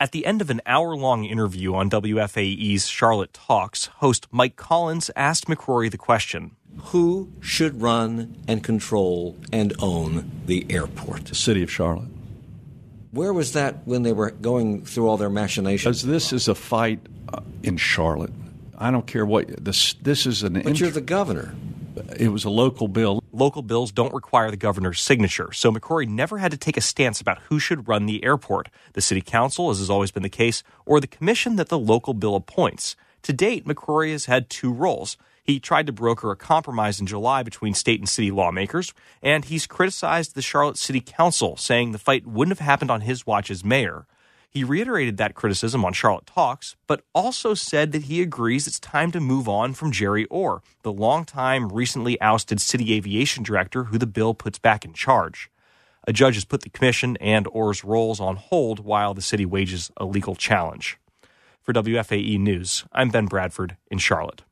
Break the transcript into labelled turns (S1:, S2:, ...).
S1: At the end of an hour-long interview on WFAE's Charlotte Talks, host Mike Collins asked McCrory the question,
S2: who should run and control and own the airport?
S3: The city of Charlotte.
S2: Where was that when they were going through all their machinations?
S3: Because this is a fight in Charlotte. I don't care what this is an.
S2: But you're the governor.
S3: It was a local bill.
S1: Local bills don't require the governor's signature, so McCrory never had to take a stance about who should run the airport, the city council, as has always been the case, or the commission that the local bill appoints. To date, McCrory has had two roles. He tried to broker a compromise in July between state and city lawmakers, and he's criticized the Charlotte City Council, saying the fight wouldn't have happened on his watch as mayor. He reiterated that criticism on Charlotte Talks, but also said that he agrees it's time to move on from Jerry Orr, the longtime, recently ousted city aviation director who the bill puts back in charge. A judge has put the commission and Orr's roles on hold while the city wages a legal challenge. For WFAE News, I'm Ben Bradford in Charlotte.